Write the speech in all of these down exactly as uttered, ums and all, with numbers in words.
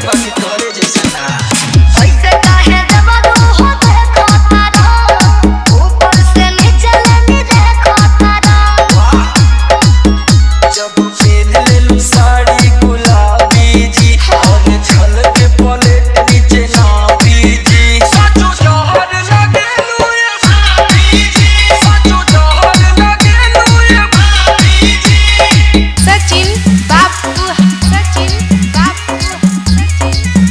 बाकी तोरे जैसा ना। ऐसे काहे दबरू हो देखो तारा, ऊपर से नीचे लेनी देखो तारा। जब पहन लेलू साड़ी गुलाबी जी और छल के पलेट नीचे ना बीजी। साचो जहर लगेलू ये भाभी जी, साचो जहर लगेलू ये भाभी जी। सचिन बापू, सचिन बापू, सचिन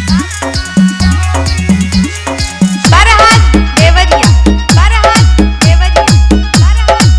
बरहाट देवरिया, बरहाट देवरिया, बरहाट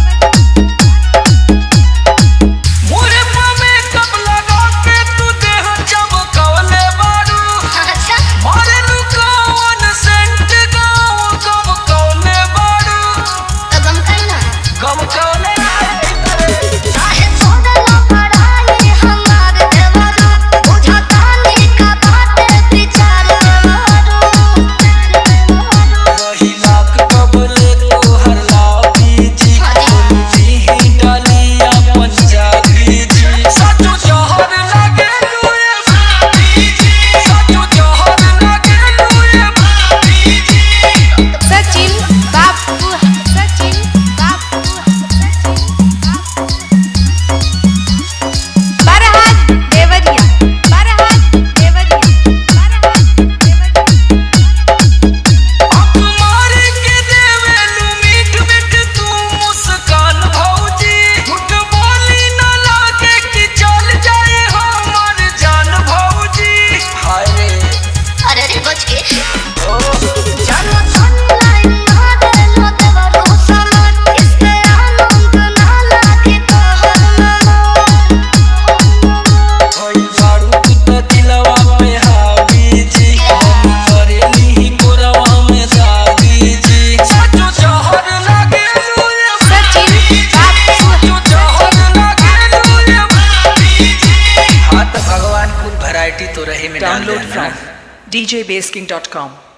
मोरे पामे कब लगा के तू देह चमकौले बारू। अच्छा मारे लू कौन सेंट गाँव कब कौले बारू। तो गम करना कब कौले चाहे छोड़ला पढ़ाई हमार देवरू, बुझता नहीं का बात विचार देवरू। रही लाख कबले तोहर लाभी जी, जी ही डालिया पंजाबी जी। साचो जहर लगेलू ये भाभी जी, साचो जहर लगेलू ये भाभी जी। सचिन बापू, सचिन बापू, सचिन बापू बरहाट देवरिया, बरहाट देवरिया, बरहाट देवरिया। आँख मार के देवेलू मीठ मीठ तू मुस्कान भौजी। झूठ बोली न लागे कि चल जाए हमार जान भौजी। हाय रे अरे रे बच के ओ जानो ऑनलाइन ना देलो देवरू सामान, इसके आनंद ना लागे तोहर भइल बारू तू त दिलवा पे हावी जी, हम करेली ही कोरवा में दागी जी। साचो जहर लगेलू ये सचिन बापू, साचो जहर लगेलू ये भाभी जी। हाँ तो भगवान कुल वैरायटी तो रहे में डाल Download देना। from d j base king dot com.